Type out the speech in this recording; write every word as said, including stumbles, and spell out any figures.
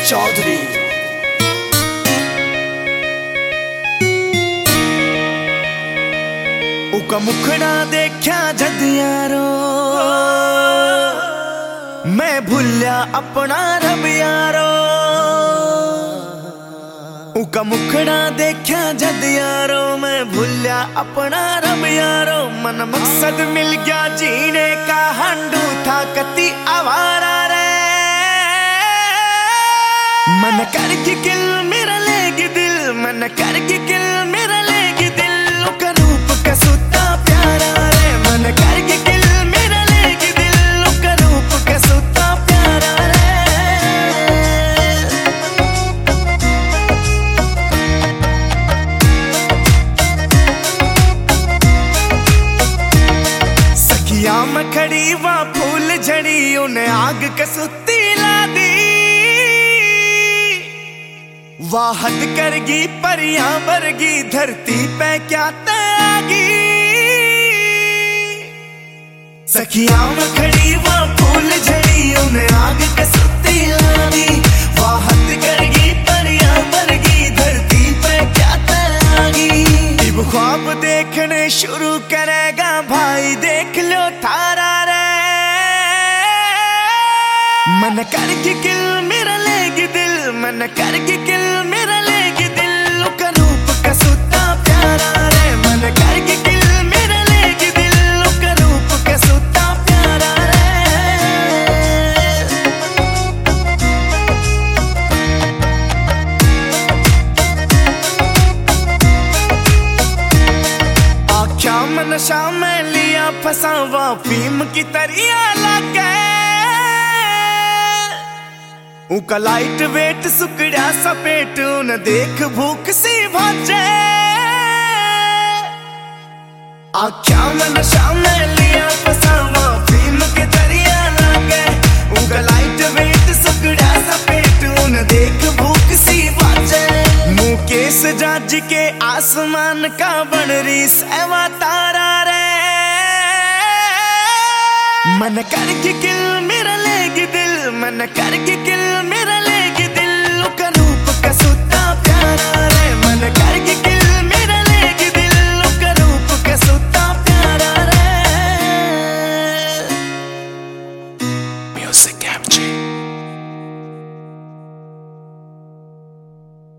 चौधरी। उका मुखड़ा देखा जद यारो, मैं भूलिया अपना रब यारो। उका मुखड़ा देखा जद यारो, मैं भूलिया अपना रब यारो। मन मकसद मिल गया जीने का, हंडू था कति आवारा रे। मन कर की किल मेरा लेगी दिल, मन कर की किल मेरा लेगी दिल। उका रूप का सुता प्यारा रे, मन कर की किल मेरा लेगी दिल। उका रूप का सुता प्यारा रे। सखिया में खड़ी वहाँ फूल झड़ी, उन्हें आग कसुती ला दी। वाह हद करगी परियां बरगी, धरती पे क्या तैगी। सखियां में खड़ी वहाँ फूल झड़ी, उन्हें आग कसुती लानी। वाह हद करगी परियां बरगी, धरती पे क्या तैगी। अब ख्वाब देखने शुरू करेगा भाई, देख लो थारा रे। मन कर की किल मेरा लेगी दिल, मन कर की किल मेरा लेगी दिल। उका रूप का सुता प्यारा रे, मन कर की किल मेरा लेगी दिल। उका रूप का सुता प्यारा रे। आख्या में नशा में लिया फसावा, फीम की तरिया लगे। उका लाइट वेट सुकड़ा सपेट, न देख भूख सी भाजे। आख्या में नशा में लिया फसावा, फीम के दरिया लागे। उका लाइट वेट सुकड़ा सपेट, न देख भूख सी भाजे। मुकेश जाज के आसमान का बन रही सेवा तारा रे। मन कर की किल मेरा लेगी दिल, मन कर की किल मेरा लेगी दिल। उका रूप का सुता प्यारा रे, मन कर की